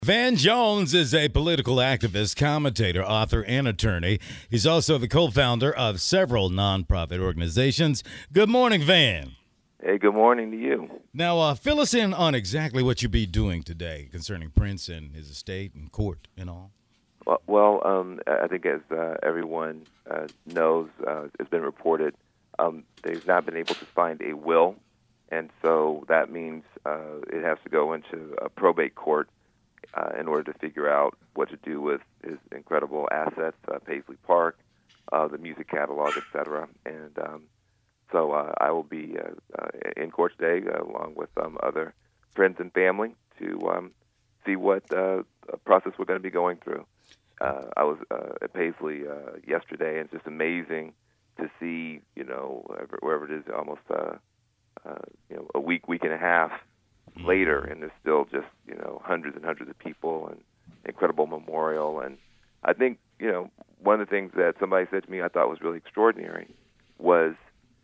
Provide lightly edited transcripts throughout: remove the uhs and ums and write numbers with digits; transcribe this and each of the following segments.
Van Jones is a political activist, commentator, author, and attorney. He's also the co-founder of several nonprofit organizations. Good morning, Van. Hey, good morning to you. Now, fill us in on exactly what you'll be doing today concerning Prince and his estate and court and all. I think as everyone knows, it's been reported, they've not been able to find a will, and so that means it has to go into a probate court in order to figure out what to do with his incredible assets, Paisley Park, the music catalog, etc. And so I will be in court today along with other friends and family to see what process we're going to be going through. I was at Paisley yesterday, and it's just amazing to see, wherever it is, almost a week and a half later, and there's still just hundreds and hundreds of people and incredible memorial. And I think one of the things that somebody said to me I thought was really extraordinary was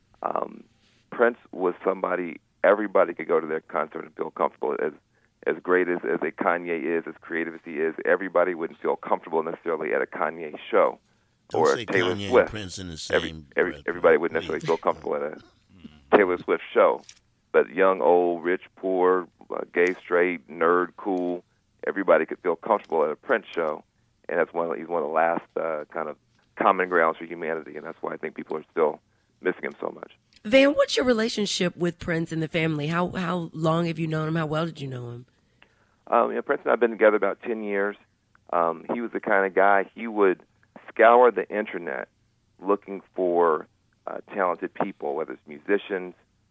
Prince was somebody everybody could go to their concert and feel comfortable. As great as a Kanye is, as creative as he is, everybody wouldn't feel comfortable necessarily at a Kanye show or a Taylor Kanye Swift. And Prince in the same everybody wouldn't necessarily feel comfortable at a Taylor Swift show. But young, old, rich, poor, gay, straight, nerd, cool, everybody could feel comfortable at a Prince show, and he's one of the last kind of common grounds for humanity, and that's why I think people are still missing him so much. Van, what's your relationship with Prince and the family? How long have you known him? How well did you know him? Prince and I have been together about 10 years. He was the kind of guy, he would scour the internet looking for talented people, whether it's musicians,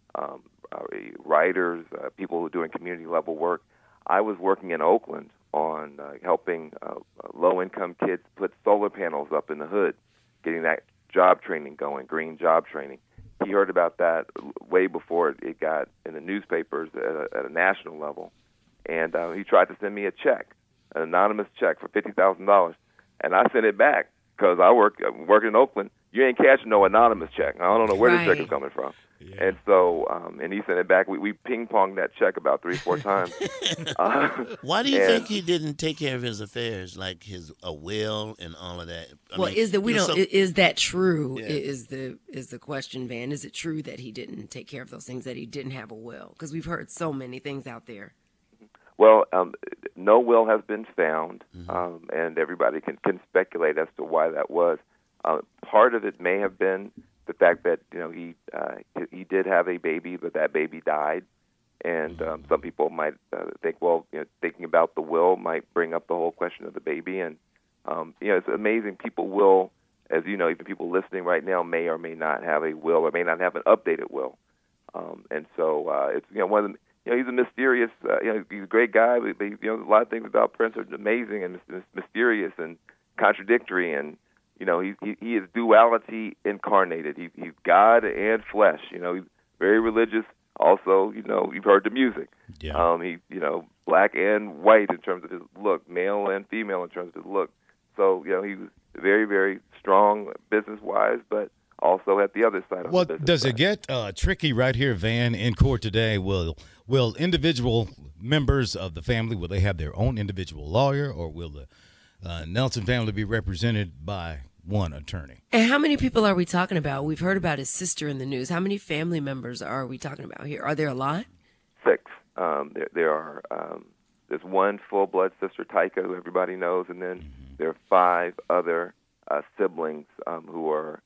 writers, people who are doing community-level work. I was working in Oakland on helping low-income kids put solar panels up in the hood, getting that job training going, green job training. He heard about that way before it got in the newspapers at a national level. And he tried to send me a check, an anonymous check for $50,000. And I sent it back because I'm working in Oakland. You ain't cashing no anonymous check. I don't know where the check is coming from. Yeah. And so, and he sent it back. We ping-ponged that check about 3-4 times. Why do you think he didn't take care of his affairs, like a will and all of that? Is that true? Yeah. Is the question, Van? Is it true that he didn't take care of those things, that he didn't have a will? Because we've heard so many things out there. Well, no will has been found, and everybody can speculate as to why that was. Part of it may have been the fact that he did have a baby, but that baby died, and some people might think, thinking about the will might bring up the whole question of the baby, and it's amazing. People will, as you know, even people listening right now may or may not have a will or may not have an updated will, and so it's one of the. He's a mysterious, he's a great guy, but a lot of things about Prince are amazing and mysterious and contradictory, and he is duality incarnated. He's God and flesh. He's very religious. Also, you've heard the music. Yeah. He's black and white in terms of his look, male and female in terms of his look. So he was very, very strong business wise, but also at the other side of the business. Does it get tricky right here, Van, in court today? Will individual members of the family, will they have their own individual lawyer, or will the Nelson family be represented by one attorney? And how many people are we talking about? We've heard about his sister in the news. How many family members are we talking about here? Are there a lot? 6. There are. There's one full-blood sister, Tyka, who everybody knows, and then there are 5 other siblings who are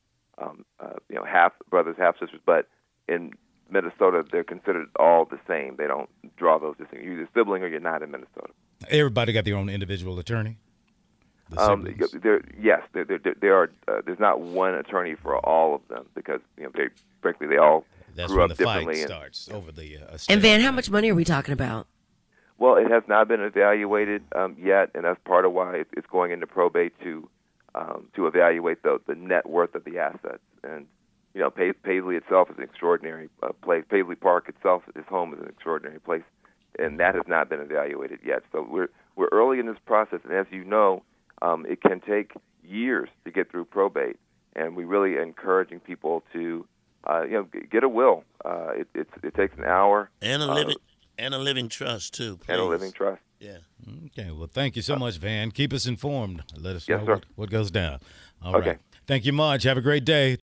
half brothers, half sisters, but in Minnesota, they're considered all the same. They don't draw those distinctions. You're either a sibling or you're not in Minnesota. Everybody got their own individual attorney? There are. There's not one attorney for all of them because they all grew up differently. That's when the fight starts over the estate. And Van, how much money are we talking about? Well, it has not been evaluated yet, and that's part of why it's going into probate to evaluate the net worth of the assets. And Paisley itself is an extraordinary place. Paisley Park itself, his home, is an extraordinary place, and that has not been evaluated yet. So we're early in this process, and as you know, it can take years to get through probate, and we really are encouraging people to get a will. It takes an hour and a And a living trust, too, please. And a living trust. Yeah. Okay. Well, thank you so much, Van. Keep us informed. Let us Yes, know sir. what goes down. All Okay. right. Thank you much. Have a great day.